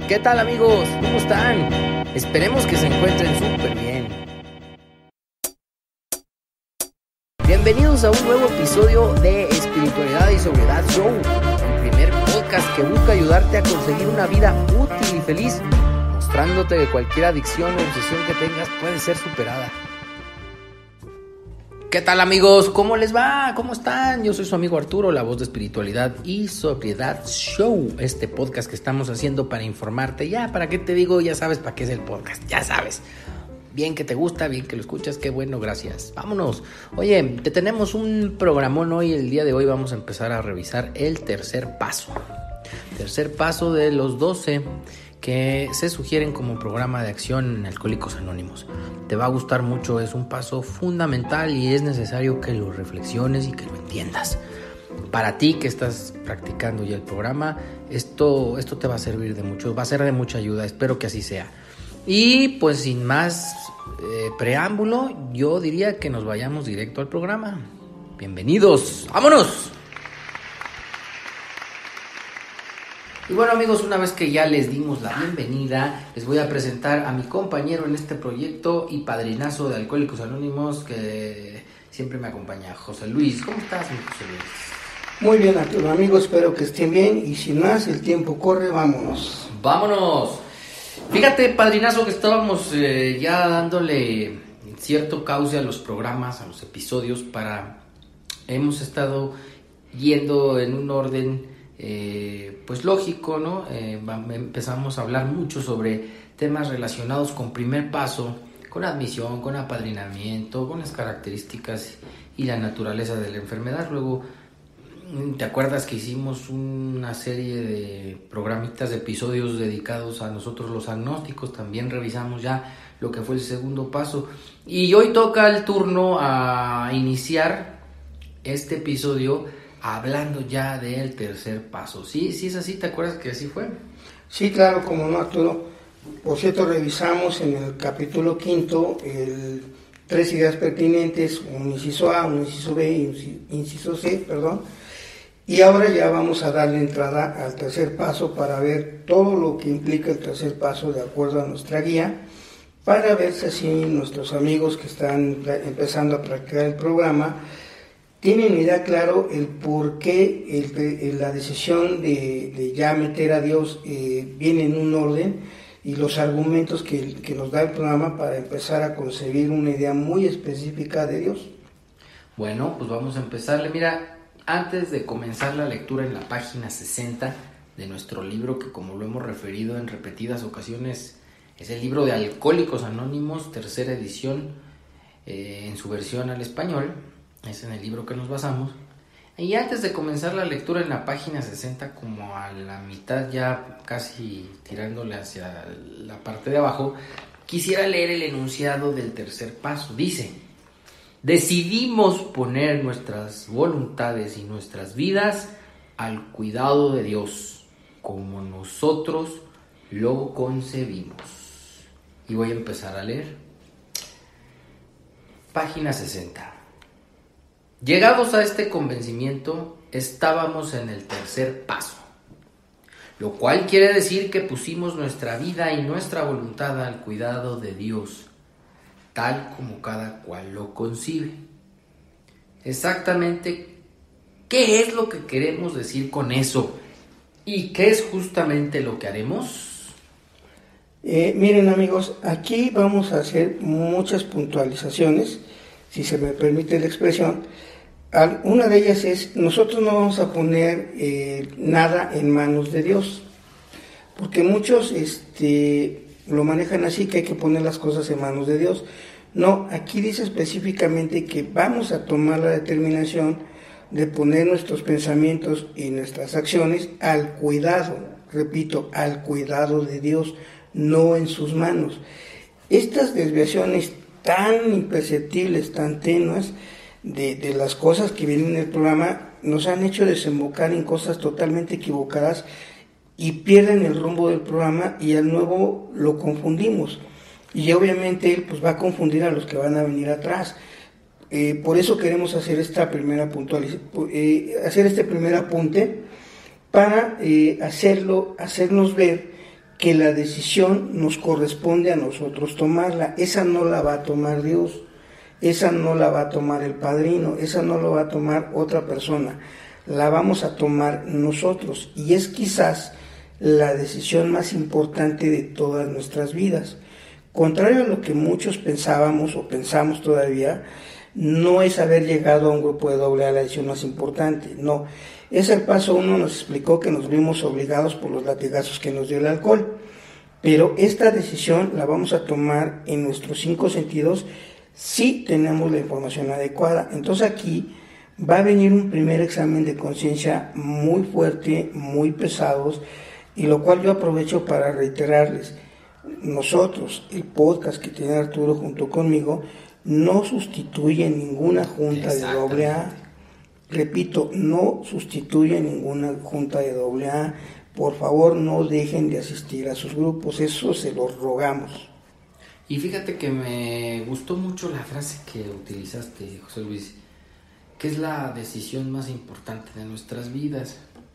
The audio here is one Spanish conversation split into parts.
¿Qué tal, amigos? ¿Cómo están? Esperemos que se encuentren súper bien. Bienvenidos a un nuevo episodio de Espiritualidad y Sobriedad Show, el primer podcast que busca ayudarte a conseguir una vida útil y feliz, mostrándote que cualquier adicción o obsesión que tengas puede ser superada. ¿Qué tal, amigos? ¿Cómo les va? ¿Cómo están? Yo soy su amigo Arturo, la voz de Espiritualidad y Sobriedad Show, este podcast que estamos haciendo para informarte. Ya, ¿para qué te digo? Ya sabes para qué es el podcast, ya sabes. Bien que te gusta, bien que lo escuchas, qué bueno, gracias. Vámonos. Oye, te tenemos un programón hoy. El día de hoy vamos a empezar a revisar el tercer paso. Tercer paso de los 12 que se sugieren como programa de acción en Alcohólicos Anónimos. Te va a gustar mucho, es un paso fundamental y es necesario que lo reflexiones y que lo entiendas. Para ti que estás practicando ya el programa, esto te va a servir de mucho, va a ser de mucha ayuda, espero que así sea. Y pues sin más preámbulo, yo diría que nos vayamos directo al programa. Bienvenidos, ¡vámonos! Y bueno, amigos, una vez que ya les dimos la bienvenida, les voy a presentar a mi compañero en este proyecto y padrinazo de Alcohólicos Anónimos que siempre me acompaña, José Luis. ¿Cómo estás, mi José Luis? Muy bien, Arturo, amigos, espero que estén bien y sin más, el tiempo corre, vámonos. ¡Vámonos! Fíjate, padrinazo, que estábamos ya dándole cierto cauce a los programas, a los episodios, hemos estado yendo en un orden pues lógico, ¿no? Empezamos a hablar mucho sobre temas relacionados con primer paso, con admisión, con apadrinamiento, con las características y la naturaleza de la enfermedad. Luego, ¿te acuerdas que hicimos una serie de programitas, de episodios dedicados a nosotros los agnósticos? También revisamos ya lo que fue el segundo paso. Y hoy toca el turno a iniciar este episodio hablando ya del tercer paso. Sí, es así, ¿te acuerdas que así fue? Sí, claro, como no, Arturo. Por cierto, revisamos en el capítulo 5 tres ideas pertinentes, un inciso A, un inciso B y un inciso C, y ahora ya vamos a darle entrada al tercer paso para ver todo lo que implica el tercer paso de acuerdo a nuestra guía, para ver si así nuestros amigos que están empezando a practicar el programa tienen idea claro el por qué la decisión de ya meter a Dios viene en un orden y los argumentos que nos da el programa para empezar a concebir una idea muy específica de Dios. Bueno, pues vamos a empezarle. Mira, antes de comenzar la lectura en la página 60 de nuestro libro, que como lo hemos referido en repetidas ocasiones, es el libro de Alcohólicos Anónimos, tercera edición, en su versión al español. Es en el libro que nos basamos. Y antes de comenzar la lectura en la página 60, como a la mitad, ya casi tirándole hacia la parte de abajo, quisiera leer el enunciado del tercer paso. Dice: decidimos poner nuestras voluntades y nuestras vidas al cuidado de Dios, como nosotros lo concebimos. Y voy a empezar a leer. Página 60. Llegados a este convencimiento, estábamos en el tercer paso, lo cual quiere decir que pusimos nuestra vida y nuestra voluntad al cuidado de Dios, tal como cada cual lo concibe. Exactamente, ¿qué es lo que queremos decir con eso? ¿Y qué es justamente lo que haremos? Miren, amigos, aquí vamos a hacer muchas puntualizaciones, si se me permite la expresión. Una de ellas es, nosotros no vamos a poner nada en manos de Dios, porque muchos lo manejan así, que hay que poner las cosas en manos de Dios. No, aquí dice específicamente que vamos a tomar la determinación de poner nuestros pensamientos y nuestras acciones al cuidado, repito, al cuidado de Dios, no en sus manos. Estas desviaciones tan imperceptibles, tan tenues, de las cosas que vienen en el programa, nos han hecho desembocar en cosas totalmente equivocadas y pierden el rumbo del programa y al nuevo lo confundimos. Y obviamente él pues va a confundir a los que van a venir atrás. Por eso queremos hacer esta primera hacer este primer apunte para hacernos ver que la decisión nos corresponde a nosotros tomarla. Esa no la va a tomar Dios, esa no la va a tomar el padrino, esa no la va a tomar otra persona, la vamos a tomar nosotros, y es quizás la decisión más importante de todas nuestras vidas. Contrario a lo que muchos pensábamos o pensamos todavía, no es haber llegado a un grupo de AA la decisión más importante, no. Es el paso 1, nos explicó que nos vimos obligados por los latigazos que nos dio el alcohol, pero esta decisión la vamos a tomar en nuestros 5 sentidos si tenemos la información adecuada. Entonces aquí va a venir un primer examen de conciencia muy fuerte, muy pesados, y lo cual yo aprovecho para reiterarles, nosotros, el podcast que tiene Arturo junto conmigo, no sustituye ninguna junta de AA. Repito, no sustituye ninguna junta de AA. Por favor, no dejen de asistir a sus grupos, eso se los rogamos. Y fíjate que me gustó mucho la frase que utilizaste, José Luis, que es la decisión más importante de nuestras vidas.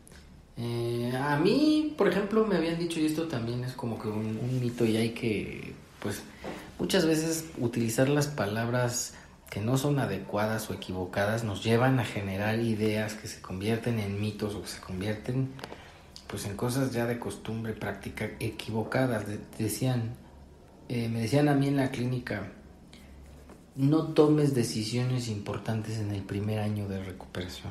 A mí, por ejemplo, me habían dicho, y esto también es como que un mito, y hay que, pues, muchas veces utilizar las palabras que no son adecuadas o equivocadas nos llevan a generar ideas que se convierten en mitos o que se convierten, pues, en cosas ya de costumbre, práctica equivocadas. Me decían a mí en la clínica, no tomes decisiones importantes en el primer año de recuperación.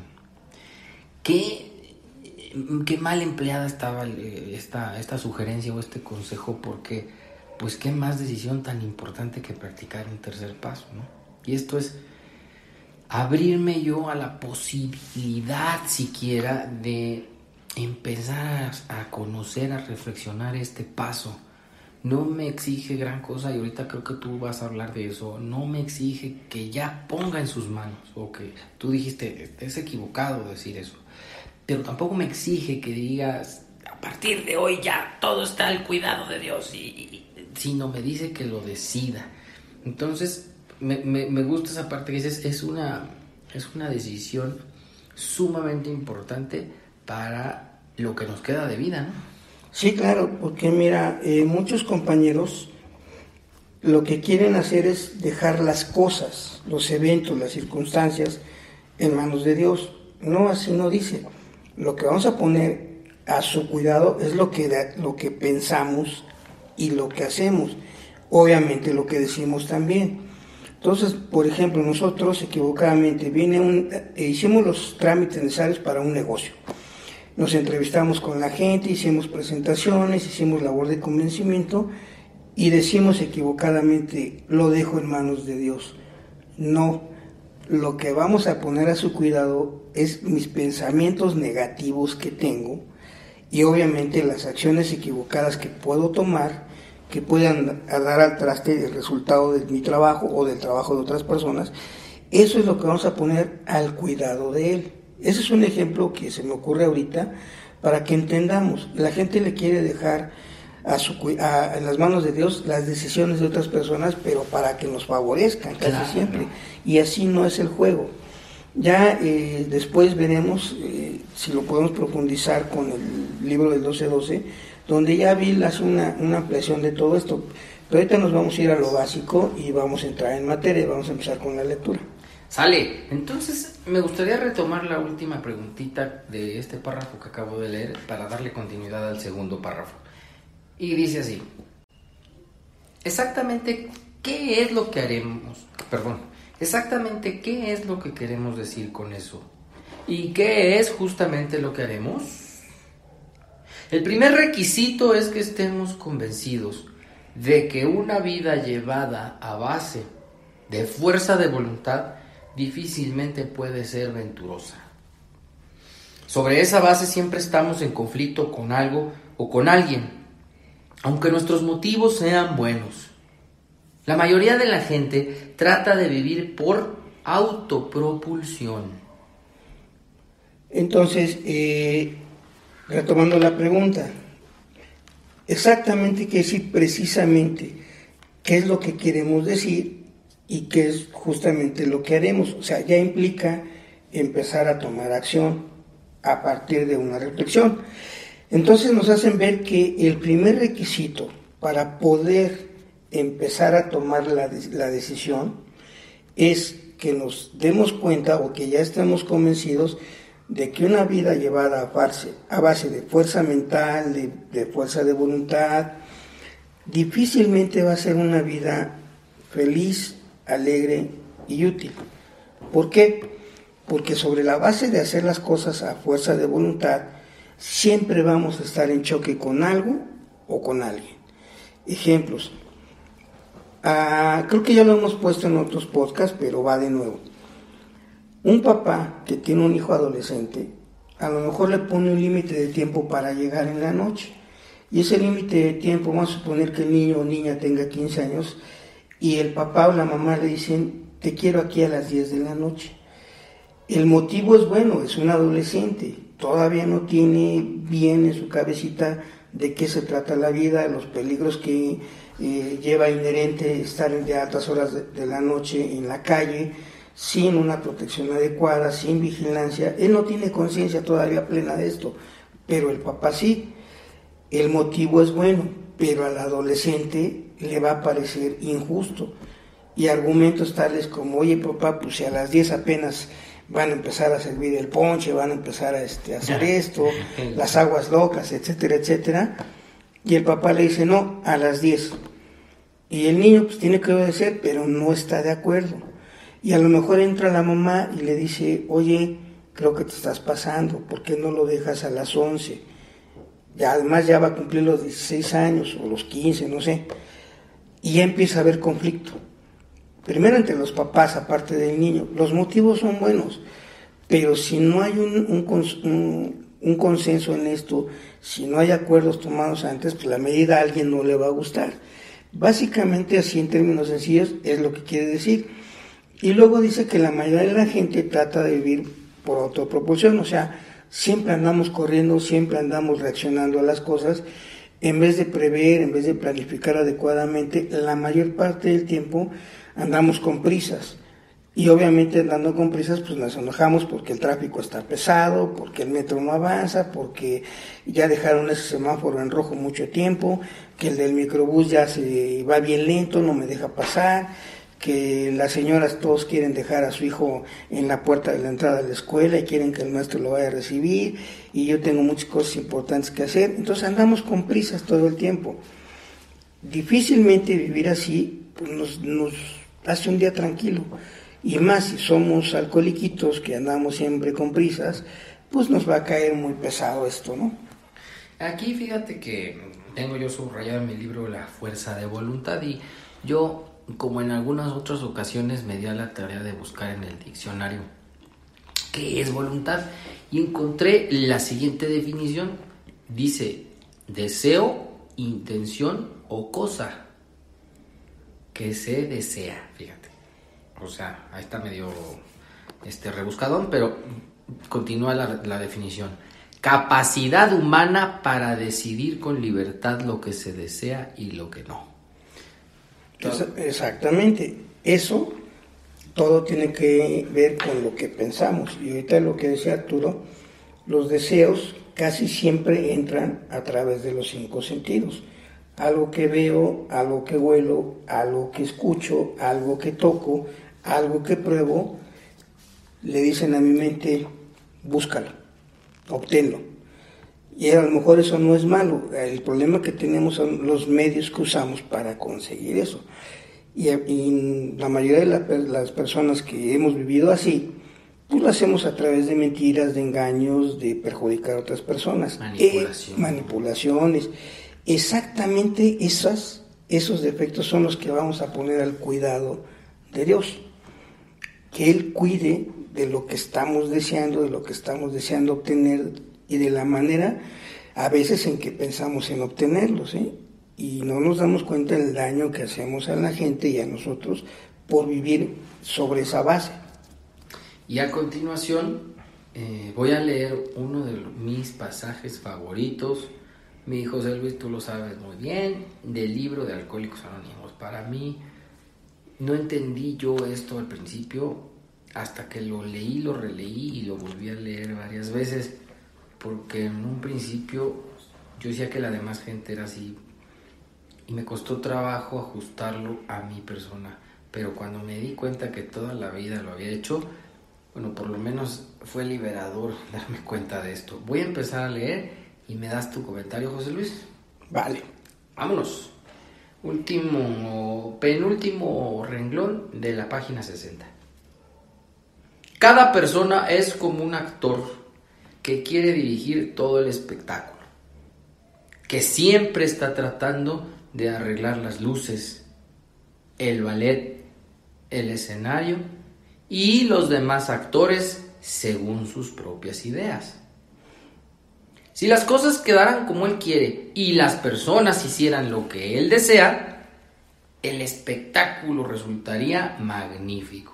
Qué mal empleada estaba esta sugerencia o este consejo, porque pues qué más decisión tan importante que practicar un tercer paso, ¿no? Y esto es abrirme yo a la posibilidad siquiera de empezar a conocer, a reflexionar este paso. No me exige gran cosa, y ahorita creo que tú vas a hablar de eso. No me exige que ya ponga en sus manos, o que tú dijiste, es equivocado decir eso, pero tampoco me exige que digas, a partir de hoy ya todo está al cuidado de Dios, sino me dice que lo decida. Entonces me gusta esa parte que dices, es una decisión sumamente importante para lo que nos queda de vida, ¿no? Sí, claro, porque mira, muchos compañeros lo que quieren hacer es dejar las cosas, los eventos, las circunstancias en manos de Dios. No, así no dice. Lo que vamos a poner a su cuidado es lo que pensamos y lo que hacemos. Obviamente lo que decimos también. Entonces, por ejemplo, nosotros equivocadamente hicimos los trámites necesarios para un negocio. Nos entrevistamos con la gente, hicimos presentaciones, hicimos labor de convencimiento y decimos equivocadamente, lo dejo en manos de Dios. No, lo que vamos a poner a su cuidado es mis pensamientos negativos que tengo, y obviamente las acciones equivocadas que puedo tomar, que puedan dar al traste el resultado de mi trabajo o del trabajo de otras personas. Eso es lo que vamos a poner al cuidado de Él. Ese es un ejemplo que se me ocurre ahorita para que entendamos. La gente le quiere dejar en las manos de Dios las decisiones de otras personas, pero para que nos favorezcan casi siempre. Y así no es el juego. Ya después veremos si lo podemos profundizar con el libro del 12:12, donde ya Bill hace una ampliación de todo esto. Pero ahorita nos vamos a ir a lo básico y vamos a entrar en materia y vamos a empezar con la lectura. Sale. Entonces me gustaría retomar la última preguntita de este párrafo que acabo de leer para darle continuidad al segundo párrafo. Y dice así: exactamente qué es lo que queremos decir con eso, y qué es justamente lo que haremos. El primer requisito es que estemos convencidos de que una vida llevada a base de fuerza de voluntad difícilmente puede ser venturosa. Sobre esa base siempre estamos en conflicto con algo o con alguien, aunque nuestros motivos sean buenos. La mayoría de la gente trata de vivir por autopropulsión. Entonces, retomando la pregunta, exactamente qué decir precisamente, qué es lo que queremos decir y qué es justamente lo que haremos. O sea, ya implica empezar a tomar acción a partir de una reflexión. Entonces nos hacen ver que el primer requisito para poder empezar a tomar la decisión es que nos demos cuenta o que ya estemos convencidos de que una vida llevada a base de fuerza mental, de fuerza de voluntad, difícilmente va a ser una vida feliz, alegre y útil. ¿Por qué? Porque sobre la base de hacer las cosas a fuerza de voluntad, siempre vamos a estar en choque con algo o con alguien. Ejemplos. Creo que ya lo hemos puesto en otros podcasts, pero va de nuevo. Un papá que tiene un hijo adolescente, a lo mejor le pone un límite de tiempo para llegar en la noche. Y ese límite de tiempo, vamos a suponer que el niño o niña tenga 15 años, y el papá o la mamá le dicen, te quiero aquí a las 10 de la noche. El motivo es bueno, es un adolescente, todavía no tiene bien en su cabecita de qué se trata la vida, los peligros que lleva inherente estar de altas horas de la noche en la calle, sin una protección adecuada, sin vigilancia. Él no tiene conciencia todavía plena de esto, pero el papá sí. El motivo es bueno, pero al adolescente le va a parecer injusto. Y argumentos tales como, oye papá, pues si a las 10 apenas van a empezar a servir el ponche, van a empezar a hacer esto, las aguas locas, etcétera, etcétera. Y el papá le dice, no, a las 10. Y el niño pues tiene que obedecer, pero no está de acuerdo. Y a lo mejor entra la mamá y le dice, oye, creo que te estás pasando, ¿por qué no lo dejas a las 11? Ya, además ya va a cumplir los 16 años o los 15, no sé. Y ya empieza a haber conflicto. Primero entre los papás, aparte del niño. Los motivos son buenos, pero si no hay un consenso en esto, si no hay acuerdos tomados antes, pues la medida a alguien no le va a gustar. Básicamente así en términos sencillos es lo que quiere decir. Y luego dice que la mayoría de la gente trata de vivir por autopropulsión, o sea, siempre andamos corriendo, siempre andamos reaccionando a las cosas, en vez de prever, en vez de planificar adecuadamente, la mayor parte del tiempo andamos con prisas. Y obviamente andando con prisas pues nos enojamos porque el tráfico está pesado, porque el metro no avanza, porque ya dejaron ese semáforo en rojo mucho tiempo, que el del microbús ya se va bien lento, no me deja pasar, que las señoras todos quieren dejar a su hijo en la puerta de la entrada de la escuela y quieren que el maestro lo vaya a recibir, y yo tengo muchas cosas importantes que hacer. Entonces andamos con prisas todo el tiempo. Difícilmente vivir así pues nos hace un día tranquilo, y más si somos alcohólicos que andamos siempre con prisas, pues nos va a caer muy pesado esto, ¿no? Aquí fíjate que tengo yo subrayado en mi libro La fuerza de voluntad, y yo, como en algunas otras ocasiones, me di a la tarea de buscar en el diccionario qué es voluntad, y encontré la siguiente definición. Dice, deseo, intención o cosa que se desea, fíjate. O sea, ahí está medio rebuscadón, pero continúa la definición. Capacidad humana para decidir con libertad lo que se desea y lo que no. Exactamente, eso todo tiene que ver con lo que pensamos. Y ahorita lo que decía Arturo, los deseos casi siempre entran a través de los 5 sentidos. Algo que veo, algo que huelo, algo que escucho, algo que toco, algo que pruebo, le dicen a mi mente, búscalo, obténlo. Y a lo mejor eso no es malo, el problema que tenemos son los medios que usamos para conseguir eso. Y la mayoría de las personas que hemos vivido así, pues lo hacemos a través de mentiras, de engaños, de perjudicar a otras personas. Manipulaciones. Exactamente esos defectos son los que vamos a poner al cuidado de Dios. Que Él cuide de lo que estamos deseando, de lo que estamos deseando obtener y de la manera a veces en que pensamos en obtenerlos, y no nos damos cuenta del daño que hacemos a la gente y a nosotros por vivir sobre esa base. Y a continuación voy a leer uno de mis pasajes favoritos. Mi hijo José Luis, tú lo sabes muy bien, del libro de Alcohólicos Anónimos. Para mí, no entendí yo esto al principio, hasta que lo leí, lo releí y lo volví a leer varias veces, porque en un principio yo decía que la demás gente era así y me costó trabajo ajustarlo a mi persona, pero cuando me di cuenta que toda la vida lo había hecho, bueno, por lo menos fue liberador darme cuenta de esto. Voy a empezar a leer y me das tu comentario, José Luis. Vale. Vámonos. Penúltimo renglón de la página 60. Cada persona es como un actor que quiere dirigir todo el espectáculo, que siempre está tratando de arreglar las luces, el ballet, el escenario y los demás actores según sus propias ideas. Si las cosas quedaran como él quiere y las personas hicieran lo que él desea, el espectáculo resultaría magnífico.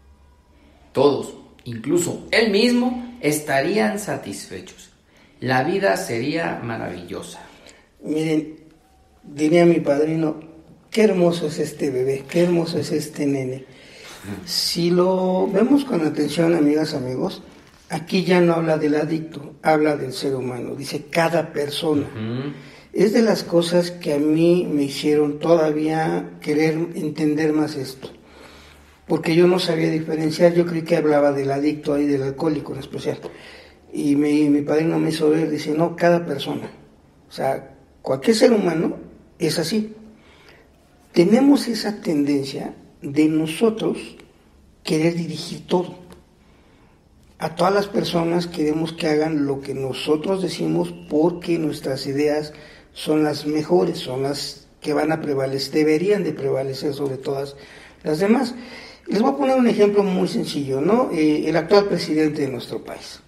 Todos, incluso él mismo, estarían satisfechos. La vida sería maravillosa. Miren, diría mi padrino, qué hermoso es este bebé, qué hermoso es este nene. Si lo vemos con atención, amigas, amigos, aquí ya no habla del adicto, habla del ser humano, dice cada persona. Es de las cosas que a mí me hicieron todavía querer entender más esto, porque yo no sabía diferenciar, yo creí que hablaba del adicto y del alcohólico en especial, y mi padrino me hizo ver, dice, no, cada persona, o sea, cualquier ser humano es así. Tenemos esa tendencia de nosotros querer dirigir todo. A todas las personas queremos que hagan lo que nosotros decimos porque nuestras ideas son las mejores, son las que van a prevalecer, deberían de prevalecer sobre todas las demás. Les voy a poner un ejemplo muy sencillo, ¿no? El actual presidente de nuestro país.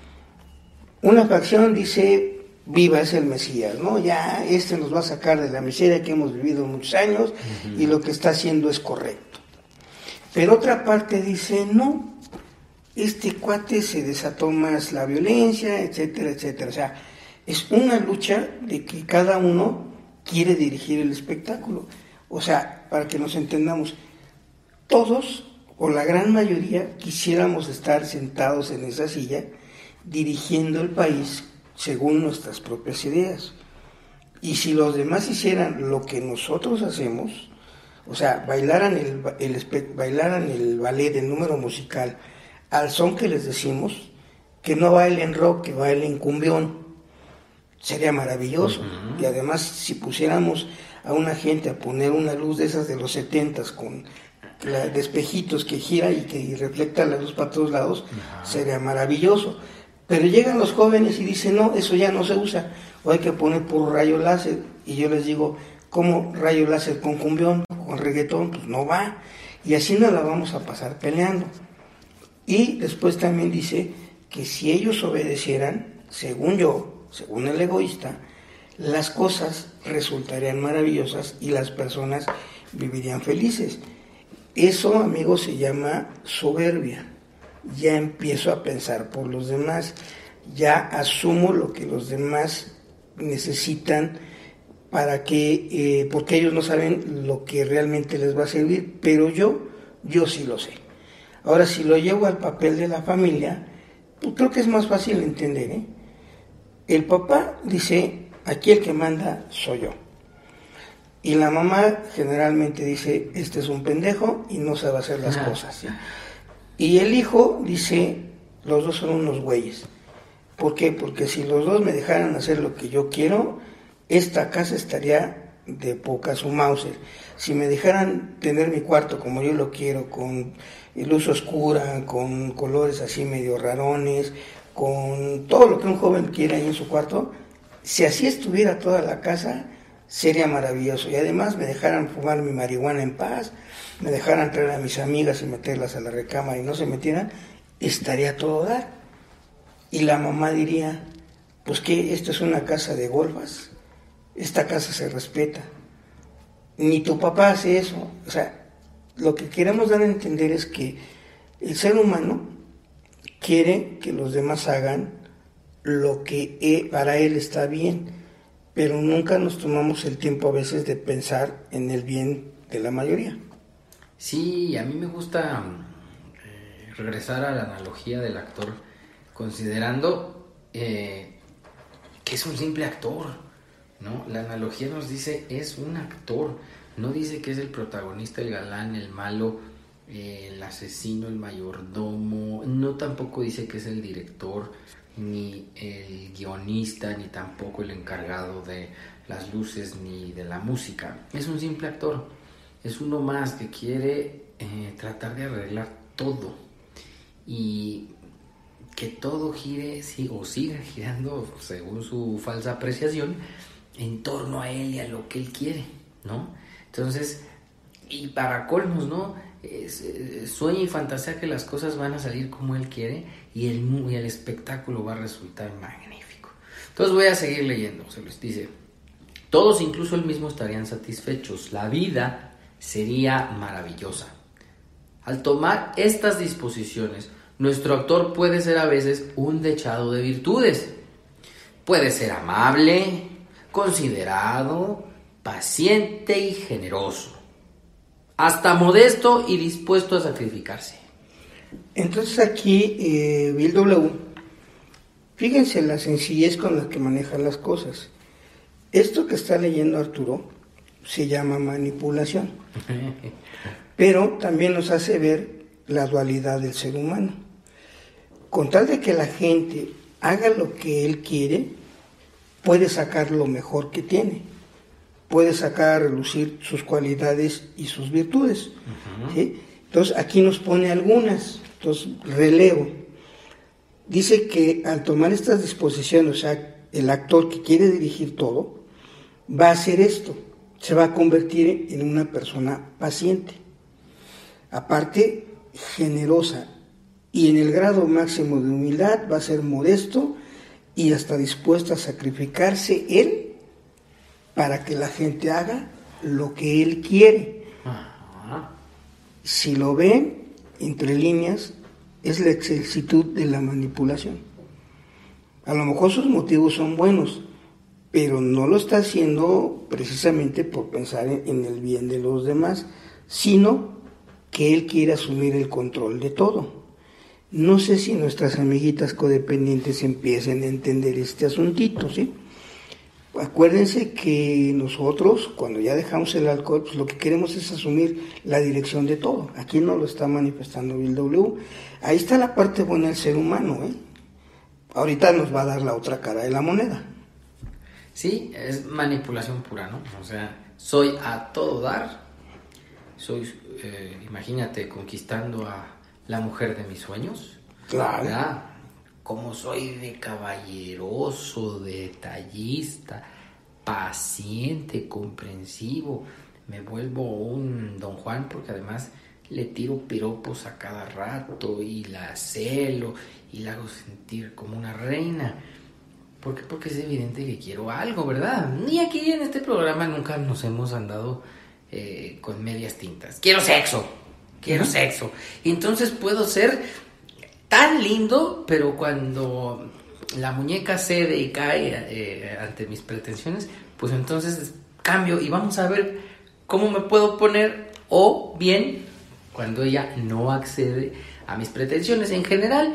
Una facción dice, viva, es el Mesías, ¿no? Ya nos va a sacar de la miseria que hemos vivido muchos años y lo que está haciendo es correcto. Pero otra parte dice, no, este cuate se desató más la violencia, etcétera, etcétera. O sea, es una lucha de que cada uno quiere dirigir el espectáculo. O sea, para que nos entendamos, todos, o la gran mayoría, quisiéramos estar sentados en esa silla dirigiendo el país según nuestras propias ideas. Y si los demás hicieran lo que nosotros hacemos, o sea, bailaran el ballet, el número musical, al son que les decimos, que no bailen rock, que bailen cumbión, sería maravilloso. Y además, si pusiéramos a una gente a poner una luz de esas de los 70s con de espejitos que gira y que refleja la luz para todos lados, sería maravilloso. Pero llegan los jóvenes y dicen, no, eso ya no se usa, o hay que poner por rayo láser. Y yo les digo, ¿cómo rayo láser con cumbión, con reggaetón? Pues no va. Y así nos la vamos a pasar peleando. Y después también dice que si ellos obedecieran, según yo, según el egoísta, las cosas resultarían maravillosas y las personas vivirían felices. Eso, amigos, se llama soberbia. Ya empiezo a pensar por los demás, ya asumo lo que los demás necesitan para que, porque ellos no saben lo que realmente les va a servir, pero yo sí lo sé. Ahora, si lo llevo al papel de la familia, pues creo que es más fácil entender, ¿eh? El papá dice, aquí el que manda soy yo. Y la mamá generalmente dice, este es un pendejo y no sabe hacer las cosas, ¿sí? Y el hijo dice, los dos son unos güeyes. ¿Por qué? Porque si los dos me dejaran hacer lo que yo quiero, esta casa estaría de poca su Mauser. Si me dejaran tener mi cuarto como yo lo quiero, con luz oscura, con colores así medio rarones, con todo lo que un joven quiera ahí en su cuarto, si así estuviera toda la casa, sería maravilloso. Y además me dejaran fumar mi marihuana en paz, me dejaran traer a mis amigas y meterlas a la recámara y no se metieran, estaría todo dar. Y la mamá diría, pues que esto es una casa de golfas, esta casa se respeta, ni tu papá hace eso. O sea, lo que queremos dar a entender es que el ser humano quiere que los demás hagan lo que para él está bien, pero nunca nos tomamos el tiempo a veces de pensar en el bien de la mayoría. Sí, a mí me gusta regresar a la analogía del actor, considerando que que es un simple actor, ¿no? La analogía nos dice, es un actor, no dice que es el protagonista, el galán, el malo, el asesino, el mayordomo, no tampoco dice que es el director, ni el guionista, ni tampoco el encargado de las luces, ni de la música. Es un simple actor, es uno más que quiere tratar de arreglar todo y que todo gire o siga girando, según su falsa apreciación, en torno a él y a lo que él quiere, ¿no? Entonces, y para colmos, ¿no? Sueña y fantasea que las cosas van a salir como él quiere y el espectáculo va a resultar magnífico. Entonces voy a seguir leyendo. Se les dice: todos, incluso él mismo, estarían satisfechos. La vida sería maravillosa. Al tomar estas disposiciones, nuestro actor puede ser a veces un dechado de virtudes. Puede ser amable, considerado, paciente y generoso, hasta modesto y dispuesto a sacrificarse. Entonces aquí, Bill W., fíjense la sencillez con la que maneja las cosas. Esto que está leyendo Arturo se llama manipulación, pero también nos hace ver la dualidad del ser humano. Con tal de que la gente haga lo que él quiere, puede sacar lo mejor que tiene, puede sacar a relucir sus cualidades y sus virtudes. Uh-huh. ¿Sí? Entonces aquí nos pone algunas. Entonces releo. Dice que al tomar estas disposiciones, o sea, el actor que quiere dirigir todo, va a hacer esto, se va a convertir en una persona paciente, aparte generosa, y en el grado máximo de humildad va a ser modesto y hasta dispuesto a sacrificarse él para que la gente haga lo que él quiere. Si lo ven entre líneas, es la exactitud de la manipulación. A lo mejor sus motivos son buenos, pero no lo está haciendo precisamente por pensar en el bien de los demás, sino que él quiere asumir el control de todo. No sé si nuestras amiguitas codependientes empiecen a entender este asuntito, ¿sí? Acuérdense que nosotros, cuando ya dejamos el alcohol, pues lo que queremos es asumir la dirección de todo. Aquí no lo está manifestando Bill W. Ahí está la parte buena del ser humano, ¿eh? Ahorita nos va a dar la otra cara de la moneda. Sí, es manipulación pura, ¿no? O sea, soy a todo dar, soy, imagínate, conquistando a la mujer de mis sueños. Claro. ¿Verdad? Como soy de caballeroso, detallista, paciente, comprensivo, me vuelvo un Don Juan porque además le tiro piropos a cada rato y la celo y la hago sentir como una reina. ¿Por qué? Porque es evidente que quiero algo, ¿verdad? Ni aquí en este programa nunca nos hemos andado con medias tintas. Quiero sexo. Y entonces puedo ser tan lindo, pero cuando la muñeca cede y cae ante mis pretensiones, pues entonces cambio y vamos a ver cómo me puedo poner, o bien cuando ella no accede a mis pretensiones. En general,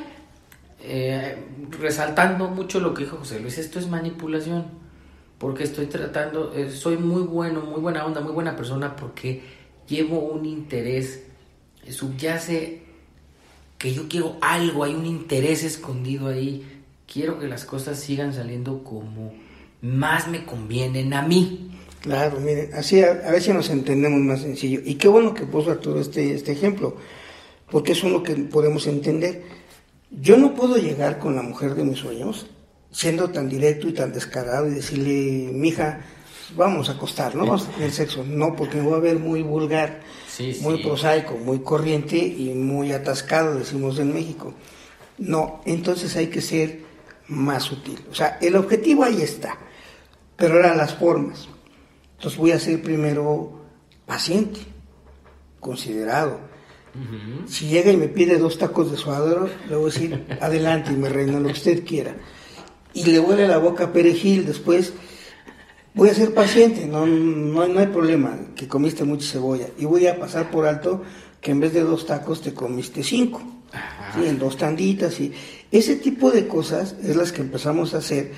resaltando mucho lo que dijo José Luis, esto es manipulación, porque estoy tratando, soy muy bueno, muy buena onda, muy buena persona, porque llevo un interés, subyace que yo quiero algo, hay un interés escondido ahí, quiero que las cosas sigan saliendo como más me convienen a mí. Claro, miren, así a ver si nos entendemos más sencillo. Y qué bueno que puso todo este ejemplo, porque es uno que podemos entender. Yo no puedo llegar con la mujer de mis sueños siendo tan directo y tan descarado y decirle, mija, vamos a acostarnos, vamos a tener sexo. No, porque me voy a ver muy vulgar, muy prosaico, muy corriente y muy atascado, decimos en México. No, entonces hay que ser más sutil. O sea, el objetivo ahí está, pero ahora las formas. Entonces voy a ser primero paciente, considerado. Uh-huh. Si llega y me pide 2 tacos de suadero, le voy a decir, adelante, mi reina, lo que usted quiera. Y le huele la boca a perejil, después voy a ser paciente, no hay problema, que comiste mucha cebolla. Y voy a pasar por alto que en vez de 2 tacos te comiste 5, ¿sí? En 2 tanditas. Y ese tipo de cosas es las que empezamos a hacer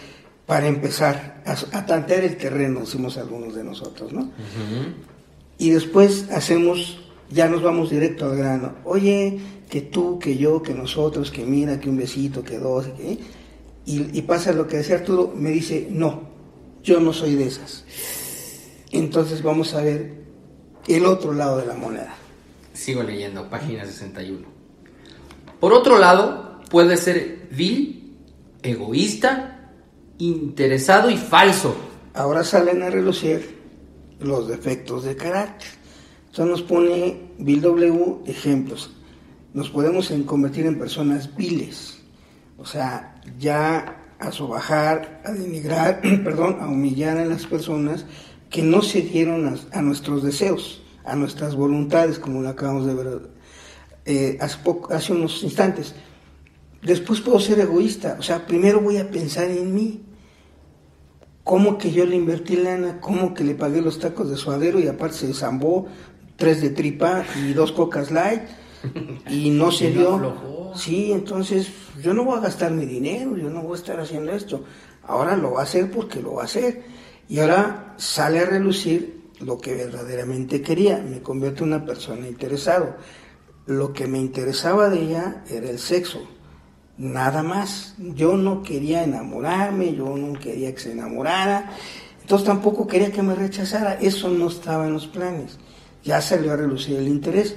para empezar a tantear el terreno, decimos algunos de nosotros, ¿no? Uh-huh. Y después ya nos vamos directo al grano. Oye, que tú, que yo, que nosotros, que mira, que un besito, que dos, que... Y pasa lo que decía Arturo, me dice, no, yo no soy de esas. Entonces vamos a ver el otro lado de la moneda. Sigo leyendo, página 61. Por otro lado, puede ser vil, egoísta, interesado y falso. Ahora salen a relucir los defectos de carácter. Entonces nos pone Bill W. ejemplos. Nos podemos convertir en personas viles. O sea, ya a sobajar, a denigrar, a humillar a las personas que no se dieron a nuestros deseos, a nuestras voluntades, como lo acabamos de ver hace unos instantes. Después puedo ser egoísta, o sea, primero voy a pensar en mí. ¿Cómo que yo le invertí lana? ¿Cómo que le pagué los tacos de suadero y aparte se zambó 3 de tripa y 2 Cocas Light y no se dio? Sí, entonces yo no voy a gastar mi dinero, yo no voy a estar haciendo esto. Ahora lo va a hacer porque lo va a hacer. Y ahora sale a relucir lo que verdaderamente quería. Me convierto en una persona interesada. Lo que me interesaba de ella era el sexo. Nada más. Yo no quería enamorarme, yo no quería que se enamorara, entonces tampoco quería que me rechazara. Eso no estaba en los planes. Ya salió a relucir el interés.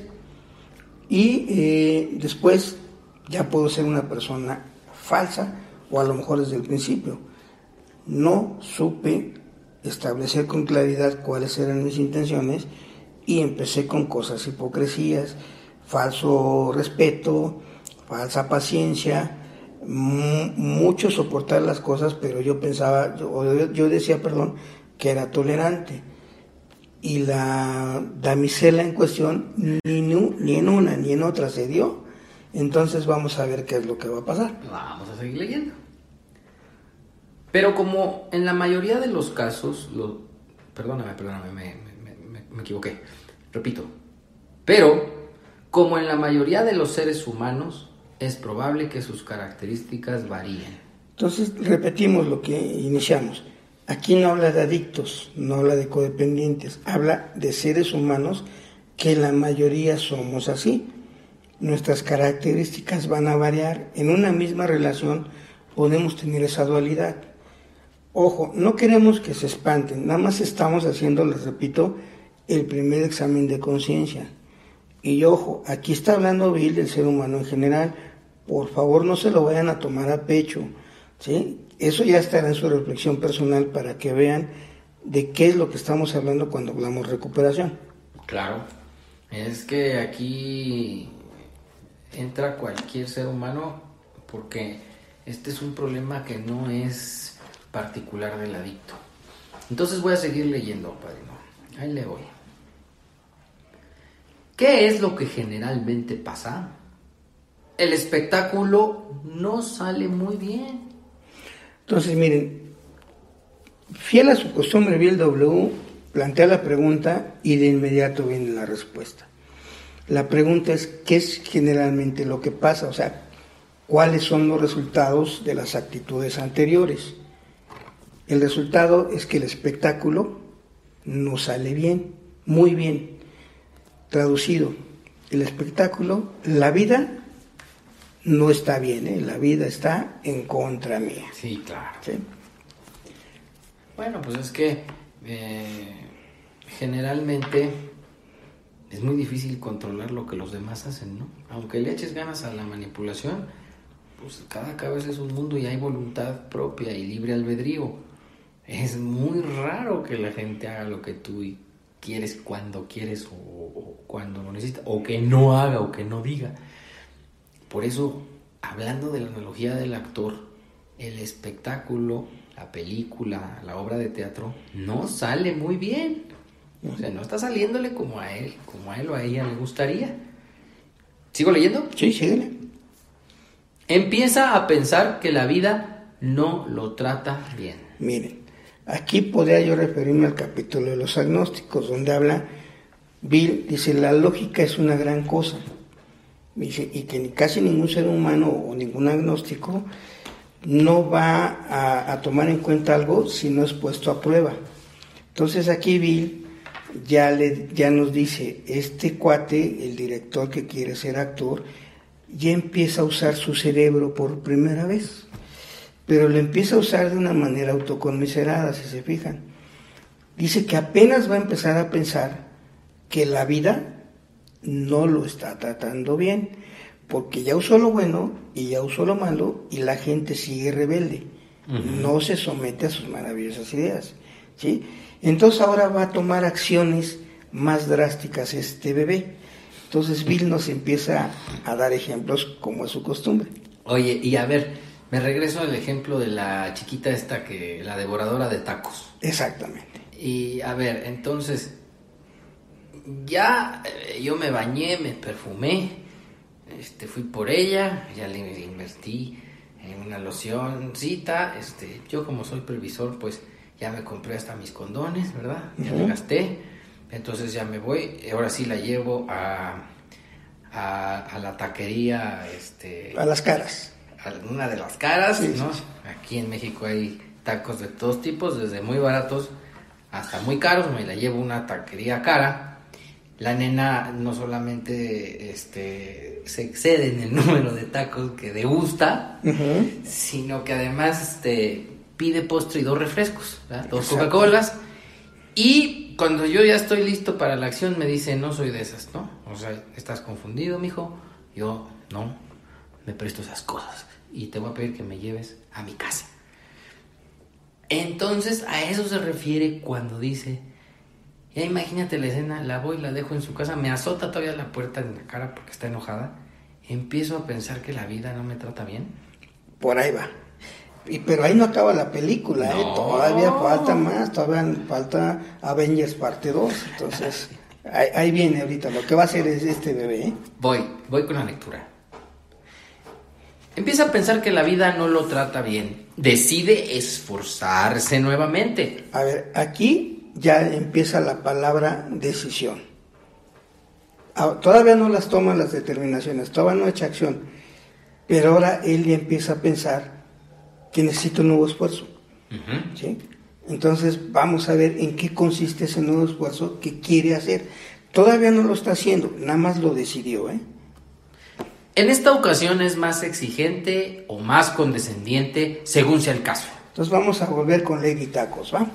Y después ya puedo ser una persona falsa, o a lo mejor desde el principio. No supe establecer con claridad cuáles eran mis intenciones y empecé con cosas, hipocresías, falso respeto, falsa paciencia, mucho soportar las cosas, pero yo pensaba, yo decía, que era tolerante. Y la damisela en cuestión ni en una ni en otra se dio. Entonces vamos a ver qué es lo que va a pasar. Vamos a seguir leyendo. Pero como en la mayoría de los casos, perdóname, me equivoqué. Repito. Pero como en la mayoría de los seres humanos, es probable que sus características varíen. Entonces repetimos lo que iniciamos. Aquí no habla de adictos, no habla de codependientes, habla de seres humanos que la mayoría somos así. Nuestras características van a variar. En una misma relación podemos tener esa dualidad. Ojo, no queremos que se espanten, nada más estamos haciendo, les repito, el primer examen de conciencia. Y ojo, aquí está hablando Bill del ser humano en general. Por favor, no se lo vayan a tomar a pecho, ¿sí? Eso ya estará en su reflexión personal para que vean de qué es lo que estamos hablando cuando hablamos recuperación. Claro, es que aquí entra cualquier ser humano porque este es un problema que no es particular del adicto. Entonces voy a seguir leyendo, padrino. Ahí le voy. ¿Qué es lo que generalmente pasa? El espectáculo no sale muy bien. Entonces, miren, fiel a su costumbre, Bill W. plantea la pregunta y de inmediato viene la respuesta. La pregunta es, ¿qué es generalmente lo que pasa? O sea, ¿cuáles son los resultados de las actitudes anteriores? El resultado es que el espectáculo no sale bien, muy bien. Traducido, el espectáculo, la vida no está bien, ¿eh? La vida está en contra mía. Sí, claro. ¿Sí? Bueno, pues es que generalmente es muy difícil controlar lo que los demás hacen, ¿no? Aunque le eches ganas a la manipulación, pues cada cabeza es un mundo y hay voluntad propia y libre albedrío. Es muy raro que la gente haga lo que tú quieres cuando quieres o cuando lo necesitas, o que no haga o que no diga. Por eso, hablando de la analogía del actor, el espectáculo, la película, la obra de teatro, no sale muy bien. O sea, no está saliéndole como a él o a ella le gustaría. ¿Sigo leyendo? Sí, síguele. Empieza a pensar que la vida no lo trata bien. Miren, aquí podría yo referirme al capítulo de los agnósticos, donde habla Bill, dice, la lógica es una gran cosa. Dice, y que casi ningún ser humano o ningún agnóstico no va a tomar en cuenta algo si no es puesto a prueba. Entonces aquí Bill ya nos dice, este cuate, el director que quiere ser actor, ya empieza a usar su cerebro por primera vez, pero lo empieza a usar de una manera autoconmiserada, si se fijan. Dice que apenas va a empezar a pensar que la vida no lo está tratando bien, porque ya usó lo bueno y ya usó lo malo y la gente sigue rebelde, no se somete a sus maravillosas ideas, ¿sí? Entonces ahora va a tomar acciones más drásticas este bebé. Entonces Bill nos empieza a dar ejemplos como es su costumbre. Oye, y a ver, me regreso al ejemplo de la chiquita esta, la devoradora de tacos. Exactamente. Y a ver, entonces, ya yo me bañé, me perfumé, fui por ella, ya le invertí en una locioncita, yo como soy previsor, pues ya me compré hasta mis condones, ¿verdad? Ya me gasté, entonces ya me voy, ahora sí la llevo a la taquería, a Las Caras. A una de Las Caras, sí, ¿no? Sí. Aquí en México hay tacos de todos tipos, desde muy baratos hasta muy caros. Me la llevo a una taquería cara. La nena no solamente se excede en el número de tacos que degusta, sino que además pide postre y 2 refrescos, ¿verdad? 2 Coca-Colas. Y cuando yo ya estoy listo para la acción me dice, no soy de esas, ¿no? O sea, estás confundido, mijo. Yo no me presto esas cosas y te voy a pedir que me lleves a mi casa. Entonces a eso se refiere cuando dice, ya imagínate la escena, la voy, la dejo en su casa, me azota todavía la puerta en la cara porque está enojada, empiezo a pensar que la vida no me trata bien. Por ahí va. Pero ahí no acaba la película, no. Todavía falta más, todavía falta Avengers parte 2, entonces ahí viene ahorita, lo que va a hacer es este bebé, ¿eh? Voy con la lectura. Empieza a pensar que la vida no lo trata bien, decide esforzarse nuevamente. A ver, aquí ya empieza la palabra decisión. Todavía no las toman las determinaciones, todavía no echa acción, pero ahora él ya empieza a pensar que necesita un nuevo esfuerzo, ¿sí? Entonces vamos a ver en qué consiste ese nuevo esfuerzo que quiere hacer. Todavía no lo está haciendo, nada más lo decidió, ¿eh? En esta ocasión es más exigente o más condescendiente, según sea el caso. Entonces vamos a volver con Lady Tacos, ¿va?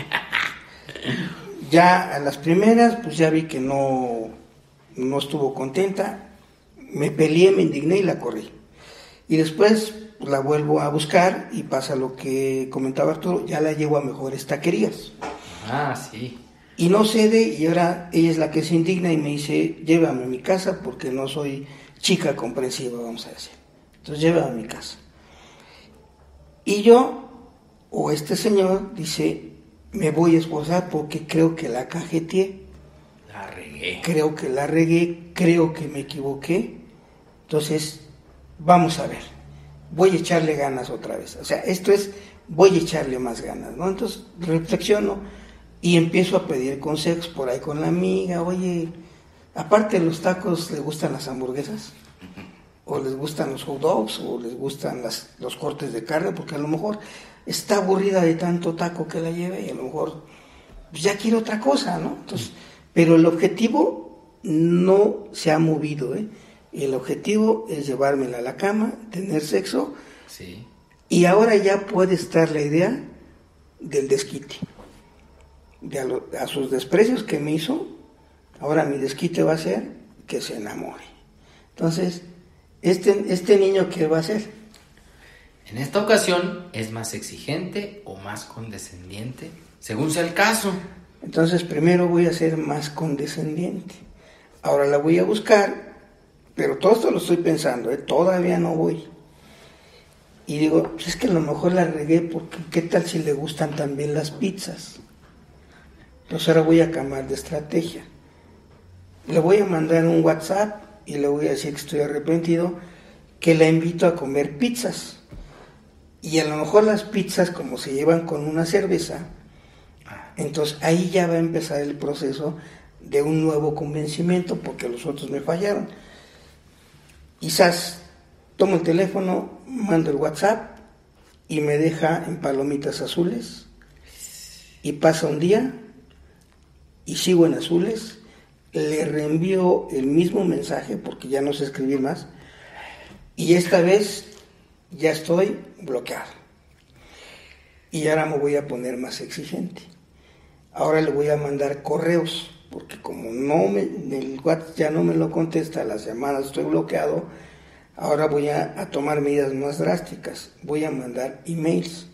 Ya a las primeras, pues ya vi que no estuvo contenta, me peleé, me indigné y la corrí. Y después pues, la vuelvo a buscar y pasa lo que comentaba Arturo, ya la llevo a mejores taquerías. Ah, sí. Y no cede y ahora ella es la que se indigna y me dice, llévame a mi casa porque no soy chica comprensiva, vamos a decir. Entonces llévame a mi casa. Y yo, o este señor, dice, me voy a esforzar porque creo que la cajeteé. La regué. Creo que la regué, creo que me equivoqué. Entonces, vamos a ver. Voy a echarle ganas otra vez. O sea, esto es, voy a echarle más ganas, ¿no? Entonces, reflexiono y empiezo a pedir consejos por ahí con la amiga. Oye, aparte de los tacos, ¿les gustan las hamburguesas? ¿O les gustan los hot dogs? ¿O les gustan los cortes de carne? Porque a lo mejor está aburrida de tanto taco que la lleve y a lo mejor pues ya quiere otra cosa, ¿no? Entonces, pero el objetivo no se ha movido, ¿eh? El objetivo es llevármela a la cama, tener sexo, sí. Y ahora ya puede estar la idea del desquite. A sus desprecios que me hizo, ahora mi desquite va a ser que se enamore. Entonces, este niño, ¿qué va a hacer? En esta ocasión es más exigente o más condescendiente, según sea el caso. Entonces, primero voy a ser más condescendiente. Ahora la voy a buscar, pero todo esto lo estoy pensando, todavía no voy. Y digo, pues es que a lo mejor la regué porque ¿qué tal si le gustan también las pizzas? Entonces ahora voy a cambiar de estrategia. Le voy a mandar un WhatsApp y le voy a decir que estoy arrepentido, que la invito a comer pizzas. Y a lo mejor las pizzas, como se llevan con una cerveza, entonces ahí ya va a empezar el proceso de un nuevo convencimiento porque los otros me fallaron. Quizás tomo el teléfono, mando el WhatsApp y me deja en palomitas azules, y pasa un día y sigo en azules, le reenvío el mismo mensaje porque ya no sé escribir más, y esta vez ya estoy bloqueado. Y ahora me voy a poner más exigente. Ahora le voy a mandar correos, porque como el WhatsApp ya no me lo contesta, las llamadas estoy bloqueado, ahora voy a tomar medidas más drásticas. Voy a mandar emails.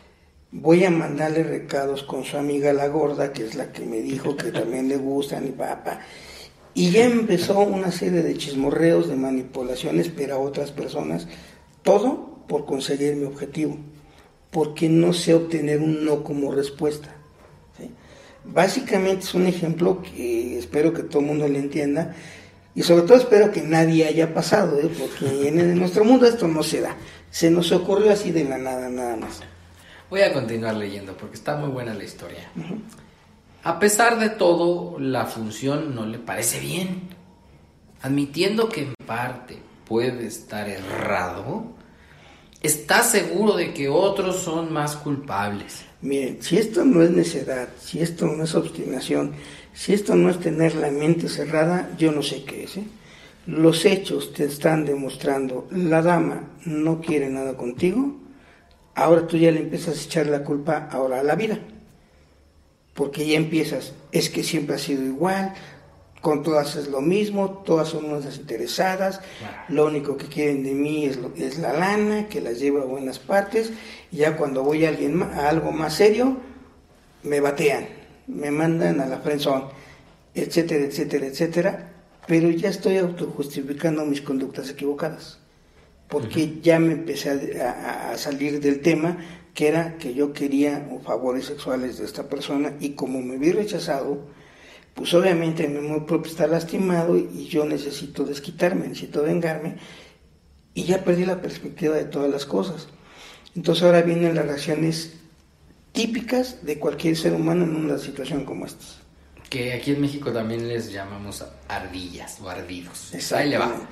Voy a mandarle recados con su amiga la gorda, que es la que me dijo que también le gustan y papá. Y ya empezó una serie de chismorreos, de manipulaciones, pero a otras personas, todo por conseguir mi objetivo, porque no sé obtener un no como respuesta. ¿Sí? Básicamente es un ejemplo que espero que todo el mundo le entienda, y sobre todo espero que nadie haya pasado, porque en nuestro mundo esto no se da. Se nos ocurrió así de la nada, nada más. Voy a continuar leyendo porque está muy buena la historia. A pesar de todo, la función no le parece bien. Admitiendo que en parte puede estar errado, está seguro de que otros son más culpables. Miren, si esto no es necedad, si esto no es obstinación, si esto no es tener la mente cerrada, yo no sé qué es. Los hechos te están demostrando, la dama no quiere nada contigo, ahora tú ya le empiezas a echar la culpa ahora a la vida. Porque ya empiezas, es que siempre ha sido igual, con todas es lo mismo, todas son unas desinteresadas, lo único que quieren de mí es la lana, que las llevo a buenas partes, y ya cuando voy a algo más serio, me batean, me mandan a la friendzone, etcétera, etcétera, etcétera, pero ya estoy autojustificando mis conductas equivocadas, porque ya me empecé a salir del tema, que era que yo quería favores sexuales de esta persona, y como me vi rechazado, pues obviamente mi amor propio está lastimado y yo necesito desquitarme, necesito vengarme, y ya perdí la perspectiva de todas las cosas. Entonces ahora vienen las reacciones típicas de cualquier ser humano en una situación como esta. Que aquí en México también les llamamos ardillas o ardidos. Ahí le va.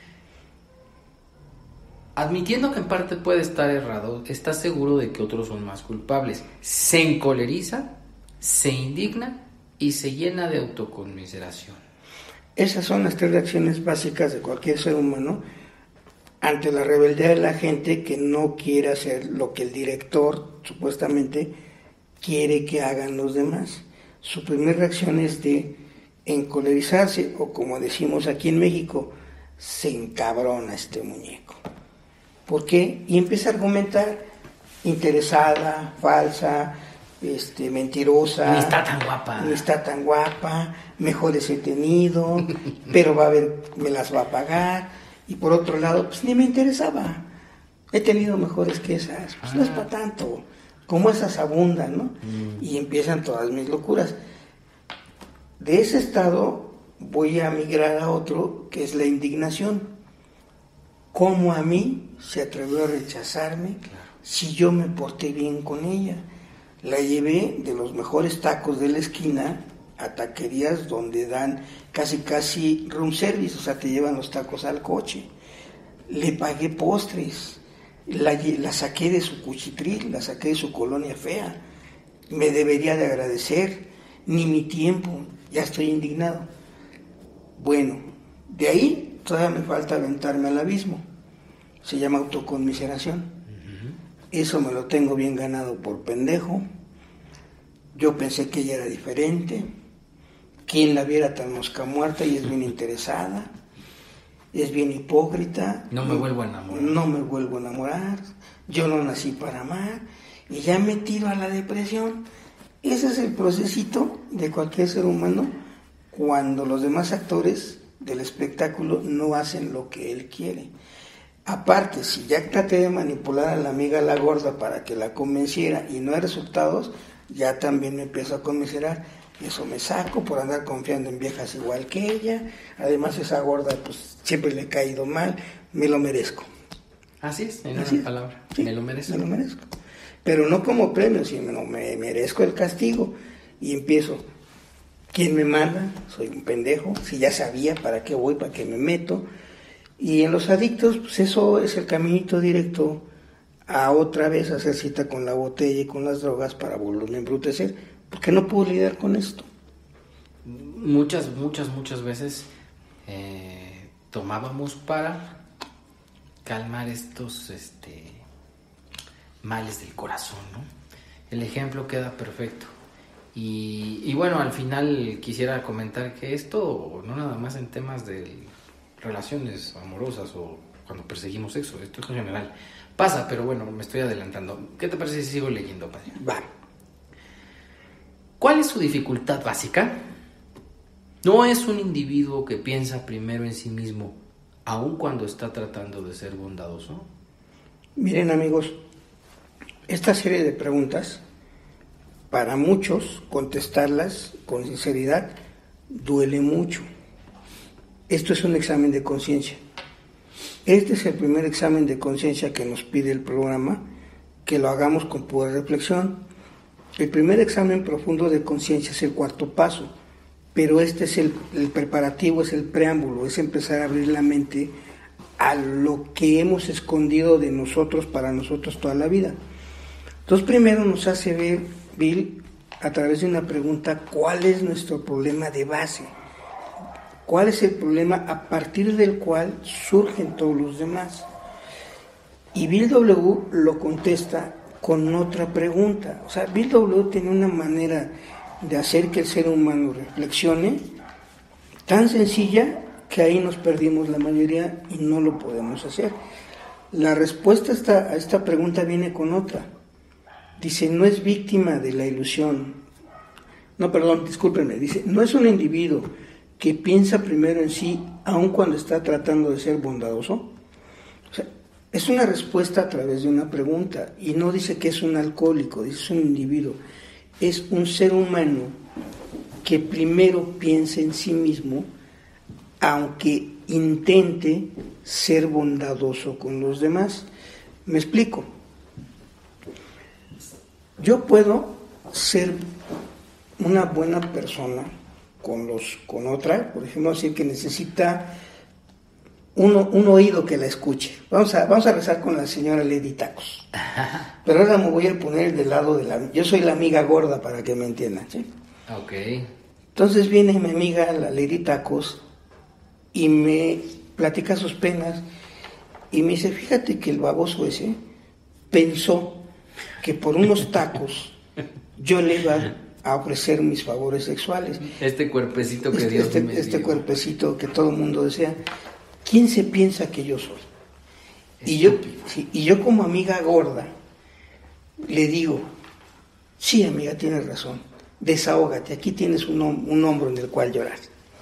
Admitiendo que en parte puede estar errado, está seguro de que otros son más culpables. Se encoleriza, se indigna y se llena de autoconmiseración. Esas son las tres reacciones básicas de cualquier ser humano ante la rebeldía de la gente que no quiere hacer lo que el director supuestamente quiere que hagan los demás. Su primera reacción es de encolerizarse, o como decimos aquí en México, se encabrona este muñeco. ¿Por qué? Y empieza a argumentar, interesada, falsa, mentirosa. Ni está tan guapa. Ni está tan guapa, mejores he tenido, pero me las va a pagar. Y por otro lado, pues ni me interesaba. He tenido mejores que esas, pues no es para tanto. Como esas abundan, ¿no? Y empiezan todas mis locuras. De ese estado voy a migrar a otro, que es la indignación. ¿Cómo a mí se atrevió a rechazarme si yo me porté bien con ella? La llevé de los mejores tacos de la esquina a taquerías donde dan casi room service, o sea, te llevan los tacos al coche. Le pagué postres, la saqué de su cuchitril, la saqué de su colonia fea. Me debería de agradecer, ni mi tiempo, ya estoy indignado. Bueno, de ahí todavía me falta aventarme al abismo. Se llama autoconmiseración. Eso me lo tengo bien ganado por pendejo. Yo pensé que ella era diferente. ¿Quién la viera tan mosca muerta? Y es bien interesada, es bien hipócrita. No me vuelvo a enamorar. No me vuelvo a enamorar. Yo no nací para amar. Y ya me tiro a la depresión. Ese es el procesito de cualquier ser humano cuando los demás actores del espectáculo no hacen lo que él quiere. Aparte, si ya traté de manipular a la amiga la gorda para que la convenciera y no hay resultados, ya también me empiezo a conmiserar. Eso me saco por andar confiando en viejas igual que ella. Además, esa gorda pues siempre le he caído mal. Me lo merezco. Así es, en una palabra. Sí, me lo merezco. Me lo merezco. Pero no como premio, sino me merezco el castigo. Y empiezo. ¿Quién me manda? Soy un pendejo. Si ya sabía para qué voy, para qué me meto. Y en los adictos, pues eso es el caminito directo a otra vez hacer cita con la botella y con las drogas para volverme a embrutecer, porque no puedo lidiar con esto. Muchas veces tomábamos para calmar estos males del corazón, ¿no? El ejemplo queda perfecto. Y bueno, al final quisiera comentar que esto no nada más en temas de relaciones amorosas o cuando perseguimos sexo, esto en general pasa, pero bueno, me estoy adelantando. ¿Qué te parece si sigo leyendo, padre? Va. ¿Cuál es su dificultad básica? No es un individuo que piensa primero en sí mismo, aun cuando está tratando de ser bondadoso. Miren, amigos, esta serie de preguntas, para muchos, contestarlas con sinceridad duele mucho. Esto es un examen de conciencia. Este es el primer examen de conciencia que nos pide el programa, que lo hagamos con pura reflexión. El primer examen profundo de conciencia es el cuarto paso, pero este es el preparativo, es el preámbulo, es empezar a abrir la mente a lo que hemos escondido de nosotros para nosotros toda la vida. Entonces primero nos hace ver, Bill, a través de una pregunta, ¿cuál es nuestro problema de base? ¿Cuál es el problema a partir del cual surgen todos los demás? Y Bill W. lo contesta con otra pregunta. O sea, Bill W. tiene una manera de hacer que el ser humano reflexione tan sencilla que ahí nos perdimos la mayoría y no lo podemos hacer. La respuesta a esta pregunta viene con otra. Dice, no es víctima de la ilusión. No, perdón, discúlpenme. Dice, no es un individuo que piensa primero en sí, aun cuando está tratando de ser bondadoso. O sea, es una respuesta a través de una pregunta, y no dice que es un alcohólico, dice es un individuo, es un ser humano que primero piensa en sí mismo, aunque intente ser bondadoso con los demás. Me explico. Yo puedo ser una buena persona con otra, por ejemplo, decir que necesita un oído que la escuche. Vamos a rezar con la señora Lady Tacos. Pero ahora me voy a poner del lado de yo soy la amiga gorda para que me entiendan, ¿sí? Ok. Entonces viene mi amiga, la Lady Tacos, y me platica sus penas, y me dice, fíjate que el baboso ese pensó que por unos tacos yo le iba a ofrecer mis favores sexuales. Este cuerpecito que Dios me dio. Este cuerpecito que todo el mundo desea. ¿Quién se piensa que yo soy? Y yo como amiga gorda le digo, sí, amiga, tienes razón, desahógate, aquí tienes un hombro en el cual llorar.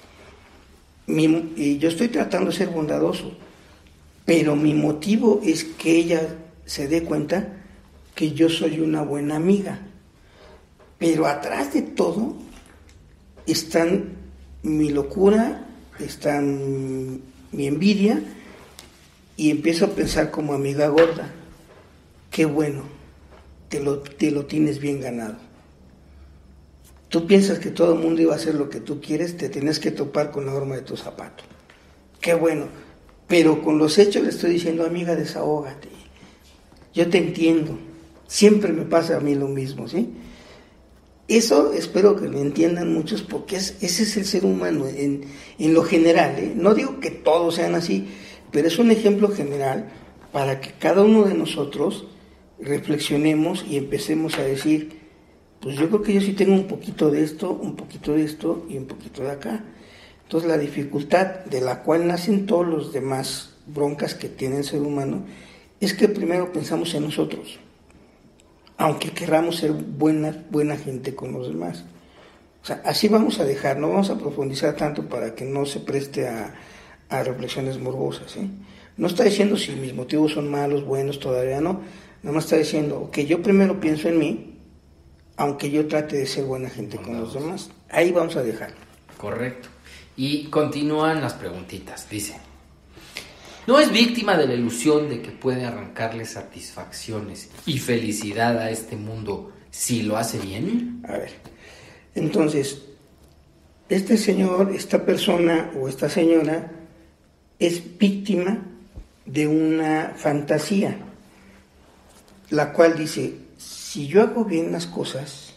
Y yo estoy tratando de ser bondadoso, pero mi motivo es que ella se dé cuenta que yo soy una buena amiga. Pero atrás de todo están mi locura, están mi envidia, y empiezo a pensar como amiga gorda, qué bueno, te lo tienes bien ganado. Tú piensas que todo el mundo iba a hacer lo que tú quieres, te tienes que topar con la horma de tu zapato. Qué bueno, pero con los hechos le estoy diciendo, amiga, desahógate, yo te entiendo, siempre me pasa a mí lo mismo, ¿sí? Eso espero que lo entiendan muchos, porque ese es el ser humano en lo general, ¿eh? No digo que todos sean así, pero es un ejemplo general para que cada uno de nosotros reflexionemos y empecemos a decir, pues yo creo que yo sí tengo un poquito de esto y un poquito de acá. Entonces la dificultad de la cual nacen todos los demás broncas que tiene el ser humano es que primero pensamos en nosotros, aunque querramos ser buena gente con los demás. O sea, así vamos a dejar, no vamos a profundizar tanto para que no se preste a reflexiones morbosas, ¿eh? No está diciendo si mis motivos son malos, buenos, todavía no. Nada más está diciendo que yo primero pienso en mí, aunque yo trate de ser buena gente con los demás. Ahí vamos a dejar. Correcto. Y continúan las preguntitas. Dice, ¿no es víctima de la ilusión de que puede arrancarle satisfacciones y felicidad a este mundo si lo hace bien? A ver, entonces, este señor, esta persona o esta señora es víctima de una fantasía. la cual dice, si yo hago bien las cosas,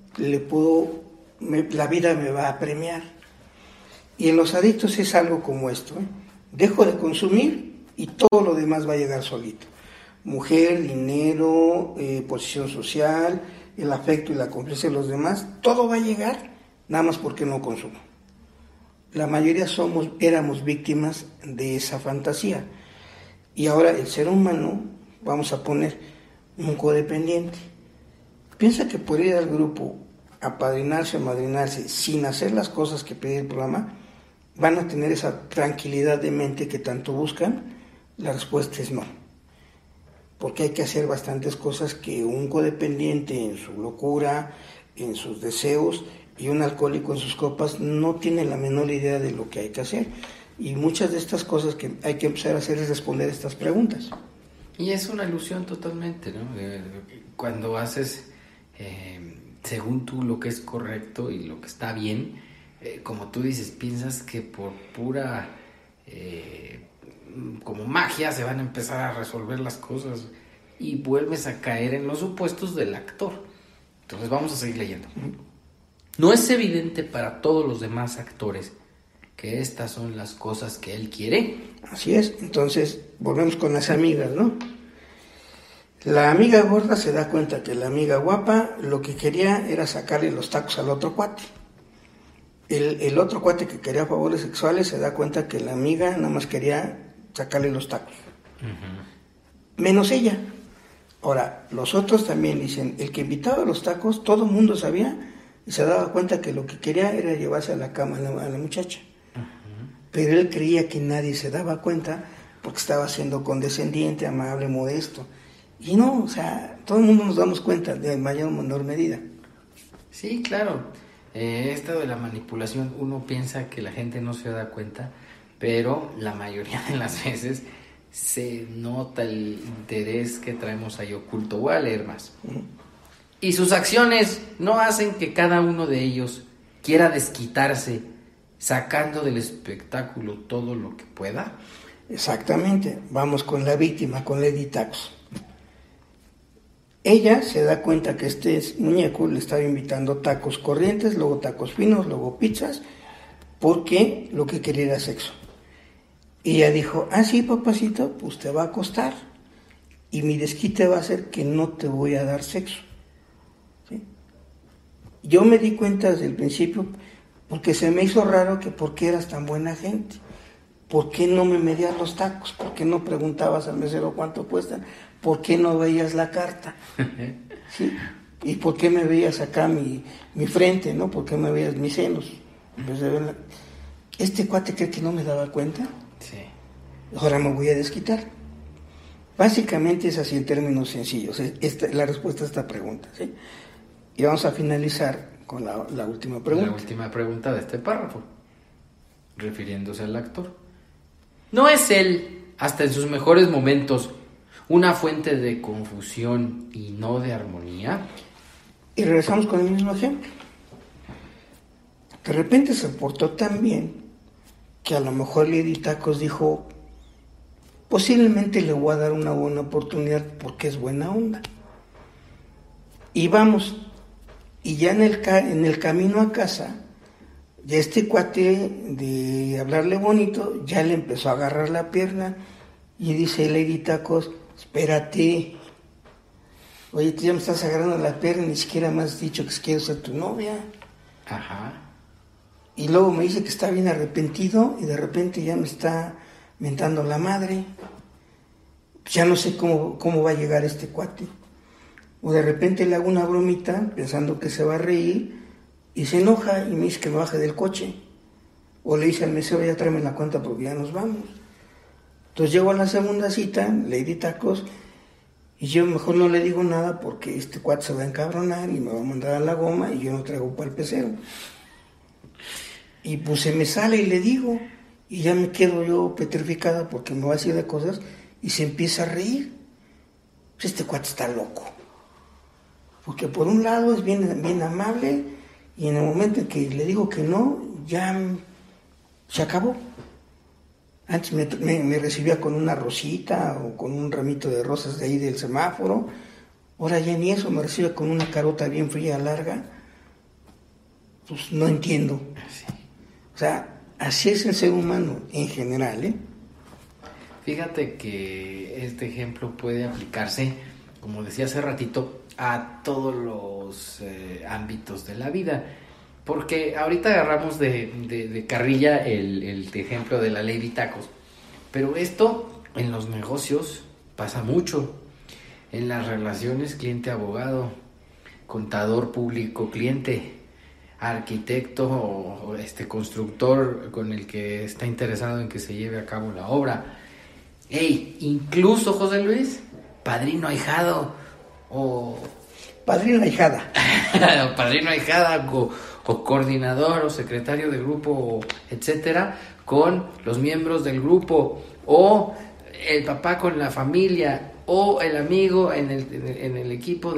la vida me va a premiar. Y en los adictos es algo como esto, ¿eh? Dejo de consumir y todo lo demás va a llegar solito. Mujer, dinero, posición social, el afecto y la complicidad de los demás, todo va a llegar nada más porque no consumo. La mayoría éramos víctimas de esa fantasía. Y ahora el ser humano, vamos a poner un codependiente, piensa que por ir al grupo, apadrinarse o madrinarse sin hacer las cosas que pide el programa, van a tener esa tranquilidad de mente que tanto buscan. La respuesta es no. Porque hay que hacer bastantes cosas que un codependiente en su locura, en sus deseos, y un alcohólico en sus copas no tiene la menor idea de lo que hay que hacer. Y muchas de estas cosas que hay que empezar a hacer es responder estas preguntas. Y es una ilusión totalmente, ¿no? Cuando haces según tú lo que es correcto y lo que está bien, como tú dices, piensas que por pura como magia se van a empezar a resolver las cosas y vuelves a caer en los supuestos del actor. Entonces vamos a seguir leyendo. No es evidente para todos los demás actores que estas son las cosas que él quiere. Así es. Entonces volvemos con las amigas, ¿no? La amiga gorda se da cuenta que la amiga guapa lo que quería era sacarle los tacos al otro cuate. El otro cuate que quería favores sexuales se da cuenta que la amiga nada más quería sacarle los tacos. Uh-huh. Menos ella. Ahora, los otros también dicen, el que invitaba a los tacos, todo el mundo sabía y se daba cuenta que lo que quería era llevarse a la cama a la muchacha. Uh-huh. Pero él creía que nadie se daba cuenta porque estaba siendo condescendiente, amable, modesto. Y no, o sea, todo el mundo nos damos cuenta de mayor o menor medida. Sí, claro. Esto de la manipulación, uno piensa que la gente no se da cuenta, pero la mayoría de las veces se nota el interés que traemos ahí oculto. Voy a leer más. Uh-huh. Y sus acciones no hacen que cada uno de ellos quiera desquitarse, sacando del espectáculo todo lo que pueda. Exactamente. Vamos con la víctima, con Lady Tacos. Ella se da cuenta que este muñeco le estaba invitando tacos corrientes, luego tacos finos, luego pizzas, porque lo que quería era sexo. Y ella dijo, sí, papacito, pues te va a costar. Y mi desquite va a ser que no te voy a dar sexo. ¿Sí? Yo me di cuenta desde el principio porque se me hizo raro que por qué eras tan buena gente. ¿Por qué no me medías los tacos? ¿Por qué no preguntabas al mesero cuánto cuestan? ¿Por qué no veías la carta? ¿Sí? ¿Y por qué me veías acá mi frente, no? ¿Por qué me veías mis senos? En vez de verla. ¿Este cuate cree que no me daba cuenta? Sí. Ahora me voy a desquitar. Básicamente es así en términos sencillos. La respuesta a esta pregunta, ¿sí? Y vamos a finalizar con la última pregunta. La última pregunta de este párrafo, refiriéndose al actor. ¿No es él, hasta en sus mejores momentos, una fuente de confusión y no de armonía? Y regresamos con el mismo ejemplo. De repente se portó tan bien que a lo mejor Lady Tacos dijo, posiblemente le voy a dar una buena oportunidad porque es buena onda. Y vamos, y ya en el camino a casa, ya este cuate de hablarle bonito, ya le empezó a agarrar la pierna y dice Lady Tacos, espérate, oye, tú ya me estás agarrando la pierna, ni siquiera me has dicho que quiero ser tu novia. Ajá. Y luego me dice que está bien arrepentido y de repente ya me está mentando la madre. Ya no sé cómo va a llegar este cuate. O de repente le hago una bromita pensando que se va a reír y se enoja y me dice que me baje del coche. O le dice al mesero, ya tráeme la cuenta porque ya nos vamos. Entonces llego a la segunda cita, Lady Tacos, y yo mejor no le digo nada porque este cuate se va a encabronar y me va a mandar a la goma y yo no traigo para el pecero. Y pues se me sale y le digo, y ya me quedo yo petrificada porque me va a decir de cosas y se empieza a reír. Pues este cuate está loco. Porque por un lado es bien amable y en el momento en que le digo que no, ya se acabó. Antes me recibía con una rosita o con un ramito de rosas de ahí del semáforo, Ahora ya ni eso, me recibe con una carota bien fría, larga. Pues no entiendo. Sí. O sea, así es el ser humano en general, ¿eh? Fíjate que este ejemplo puede aplicarse, como decía hace ratito, a todos los ámbitos de la vida. Porque ahorita agarramos de carrilla el ejemplo de la ley de tacos. Pero esto en los negocios pasa mucho. En las relaciones cliente-abogado, contador público-cliente, arquitecto o constructor con el que está interesado en que se lleve a cabo la obra. Incluso, José Luis, padrino ahijado o... Padrino ahijada. Padrino ahijada o coordinador o secretario de grupo, etcétera, con los miembros del grupo, o el papá con la familia, o el amigo en el equipo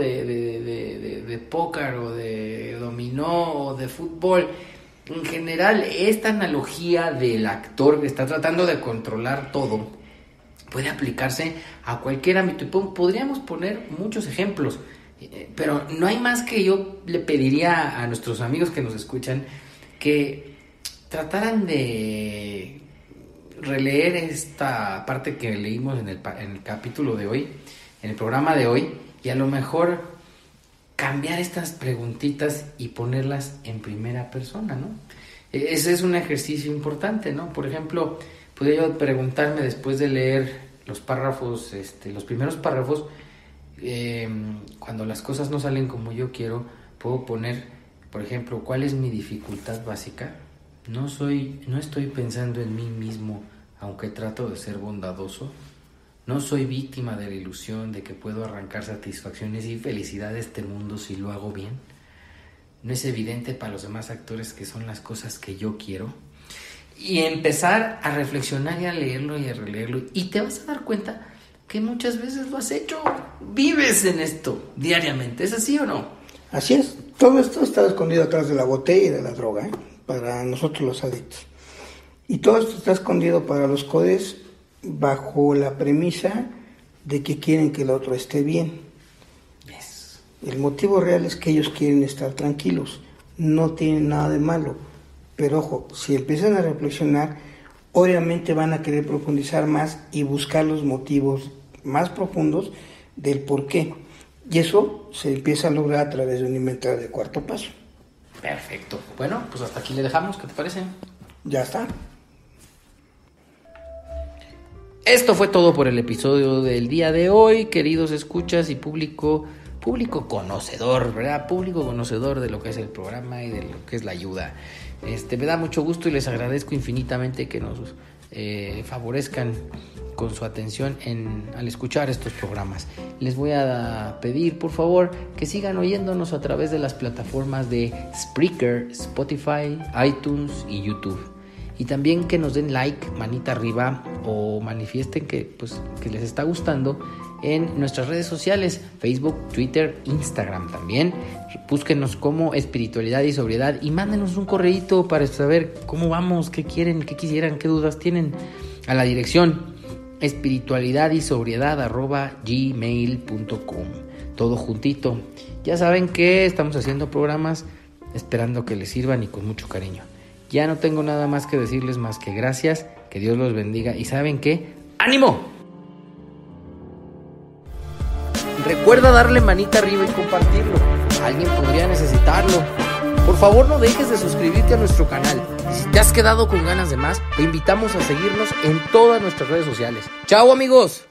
de póker o de dominó o de fútbol. En general, esta analogía del actor que está tratando de controlar todo puede aplicarse a cualquier ámbito. Y podríamos poner muchos ejemplos, pero no hay más que yo le pediría a nuestros amigos que nos escuchan que trataran de releer esta parte que leímos en el capítulo de hoy, en el programa de hoy, y a lo mejor cambiar estas preguntitas y ponerlas en primera persona, ¿no? Ese es un ejercicio importante, ¿no? Por ejemplo, podría yo preguntarme después de leer los párrafos, los primeros párrafos, cuando las cosas no salen como yo quiero, puedo poner, por ejemplo, ¿cuál es mi dificultad básica? No estoy pensando en mí mismo, aunque trato de ser bondadoso. No soy víctima de la ilusión de que puedo arrancar satisfacciones y felicidad de este mundo si lo hago bien. No es evidente para los demás actores que son las cosas que yo quiero. Y empezar a reflexionar y a leerlo y a releerlo. Y te vas a dar cuenta que muchas veces lo has hecho. Vives en esto diariamente. ¿Es así o no? Así es. Todo esto está escondido atrás de la botella y de la droga, ¿eh? Para nosotros los adictos. Y todo esto está escondido para los codes bajo la premisa de que quieren que el otro esté bien. Yes. El motivo real es que ellos quieren estar tranquilos. No tienen nada de malo. Pero ojo, si empiezan a reflexionar, obviamente van a querer profundizar más y buscar los motivos más profundos del por qué. Y eso se empieza a lograr a través de un inventario de cuarto paso. Perfecto. Bueno, pues hasta aquí le dejamos. ¿Qué te parece? Ya está. Esto fue todo por el episodio del día de hoy, queridos escuchas y público conocedor, ¿verdad? Público conocedor de lo que es el programa y de lo que es la ayuda. Me da mucho gusto y les agradezco infinitamente que nos favorezcan con su atención al escuchar estos programas. Les voy a pedir, por favor, que sigan oyéndonos a través de las plataformas de Spreaker, Spotify, iTunes y YouTube. Y también que nos den like, manita arriba, o manifiesten que les está gustando en nuestras redes sociales, Facebook, Twitter, Instagram también. Búsquenos como Espiritualidad y Sobriedad y mándenos un correíto para saber cómo vamos, qué quieren, qué quisieran, qué dudas tienen, a la dirección espiritualidadysobriedad@gmail.com. Todo juntito. Ya saben que estamos haciendo programas esperando que les sirvan y con mucho cariño. Ya no tengo nada más que decirles más que gracias, que Dios los bendiga y ¿saben qué? ¡Ánimo! Recuerda darle manita arriba y compartirlo. Alguien podría necesitarlo. Por favor, no dejes de suscribirte a nuestro canal. Y si te has quedado con ganas de más, te invitamos a seguirnos en todas nuestras redes sociales. ¡Chao, amigos!